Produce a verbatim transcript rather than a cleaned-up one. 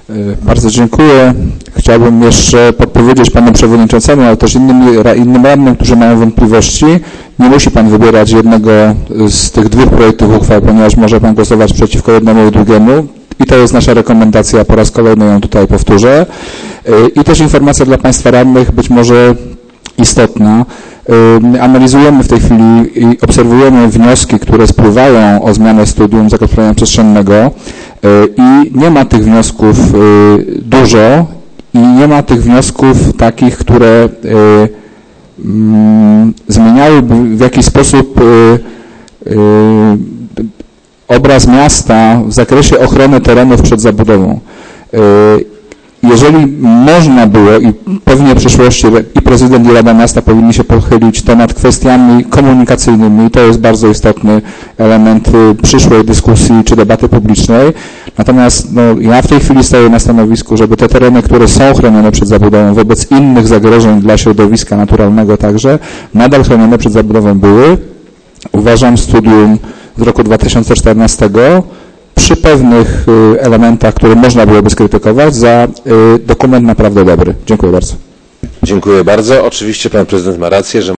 Bardzo dziękuję. Chciałbym jeszcze podpowiedzieć panu przewodniczącemu, ale też innym, innym radnym, którzy mają wątpliwości. Nie musi pan wybierać jednego z tych dwóch projektów uchwał, ponieważ może pan głosować przeciwko jednemu i drugiemu. I to jest nasza rekomendacja, po raz kolejny ją tutaj powtórzę. I też informacja dla państwa radnych, być może istotna. Analizujemy w tej chwili i obserwujemy wnioski, które spływają o zmianę studium zagospodarowania przestrzennego i nie ma tych wniosków dużo i nie ma tych wniosków takich, które zmieniałyby w jakiś sposób obraz miasta w zakresie ochrony terenów przed zabudową. Jeżeli można było i pewnie w przyszłości i prezydent i Rada Miasta powinni się pochylić to nad kwestiami komunikacyjnymi, to jest bardzo istotny element przyszłej dyskusji czy debaty publicznej. Natomiast no, ja w tej chwili stoję na stanowisku, żeby te tereny, które są chronione przed zabudową wobec innych zagrożeń dla środowiska naturalnego także, nadal chronione przed zabudową były. Uważam studium z roku dwa tysiące czternastego przy pewnych elementach, które można byłoby skrytykować, za dokument naprawdę dobry. Dziękuję bardzo. Dziękuję bardzo. Oczywiście pan prezydent ma rację, że